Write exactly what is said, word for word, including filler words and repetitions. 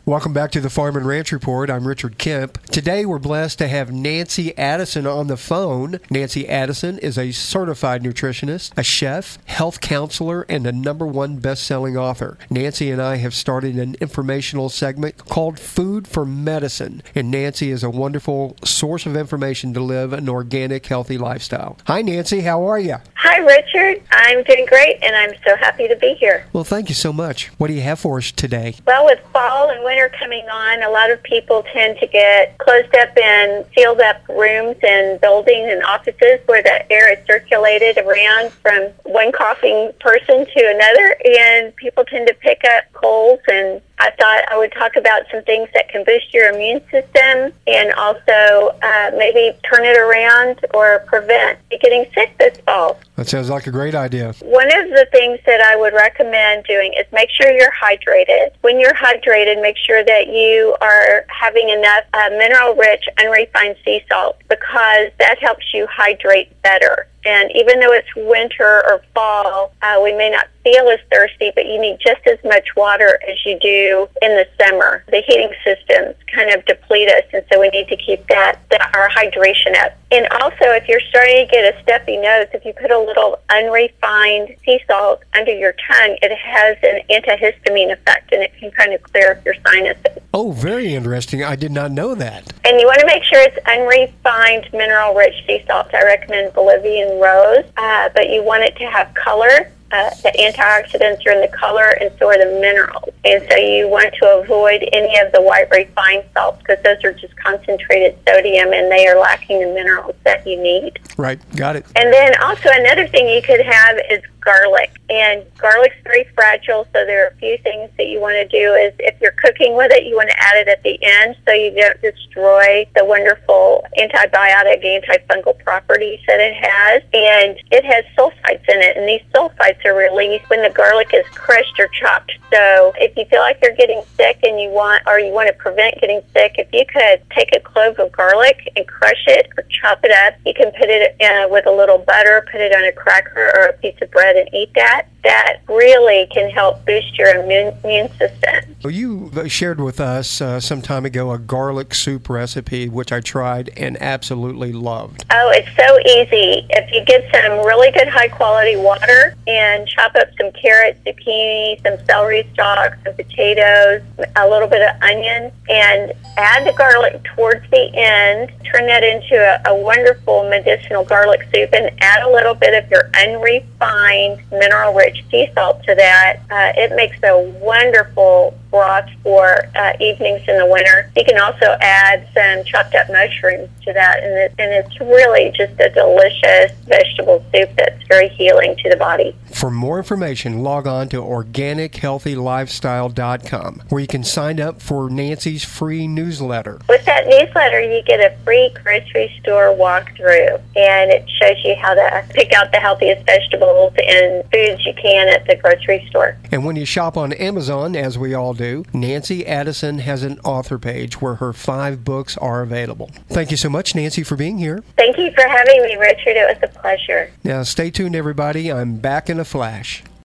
Welcome back to the Farm and Ranch Report. I'm Richard Kemp. Today we're blessed to have Nancy Addison on the phone. Nancy Addison is a certified nutritionist, a chef, health counselor, and a number one best-selling author. Nancy and I have started an informational segment called Food for Medicine, and Nancy is a wonderful source of information to live an organic, healthy lifestyle. Hi, Nancy. How are you? Hi, Richard. I'm doing great, and I'm so happy to be here. Well, thank you so much. What do you have for us today? Well, with fall and winter coming on, a lot of people tend to get closed up in sealed up rooms and buildings and offices where the air is circulated around from one coughing person to another, and people tend to pick up colds. And I thought I would talk about some things that can boost your immune system and also uh, maybe turn it around or prevent you getting sick this fall. That sounds like a great idea. One of the things that I would recommend doing is make sure you're hydrated. When you're hydrated, make sure that you are having enough uh, mineral-rich, unrefined sea salt, because that helps you hydrate better. And even though it's winter or fall, uh, we may not feel as thirsty, but you need just as much water as you do in the summer. The heating systems kind of deplete us, and so we need to keep that, that our hydration up. And also, if you're starting to get a stuffy nose, if you put a little unrefined sea salt under your tongue, it has an antihistamine effect, and it can kind of clear up your sinuses. Oh, very interesting. I did not know that. And you want to make sure it's unrefined, mineral-rich sea salts. I recommend Bolivian rose, uh, but you want it to have color. Uh, the antioxidants are in the color, and so are the minerals. And so you want to avoid any of the white refined salts, because those are just concentrated sodium, and they are lacking the minerals that you need. Right, got it. And then also another thing you could have is garlic. And garlic's very fragile, so there are a few things that you want to do is if you're cooking with it, you want to add it at the end so you don't destroy the wonderful antibiotic, antifungal properties that it has. And it has sulfites in it, and these sulfites are released when the garlic is crushed or chopped. So if you feel like you're getting sick and you want, or you want to prevent getting sick, if you could take a clove of garlic and crush it or chop it up, you can put it uh, with a little butter, put it on a cracker or a piece of bread and eat that. That really can help boost your immune, immune system. Well, you shared with us uh, some time ago a garlic soup recipe, which I tried and absolutely loved. Oh, it's so easy. If you get some really good high-quality water and chop up some carrots, zucchini, some celery stalks, some potatoes, a little bit of onion, and add the garlic towards the end, turn that into a, a wonderful medicinal garlic soup, and add a little bit of your unrefined, mineral-rich sea salt to that. Uh, it makes a wonderful broth for uh, evenings in the winter. You can also add some chopped up mushrooms to that, and, it, and it's really just a delicious vegetable soup that's very healing to the body. For more information, log on to organic healthy lifestyle dot com, where you can sign up for Nancy's free newsletter. With that newsletter, you get a free grocery store walkthrough, and it shows you how to pick out the healthiest vegetables and foods you can at the grocery store. And when you shop on Amazon, as we all do, Nancy Addison has an author page where her five books are available. Thank you so much, Nancy, for being here. Thank you for having me, Richard. It was a pleasure. Now, stay tuned, everybody. I'm back in a flash.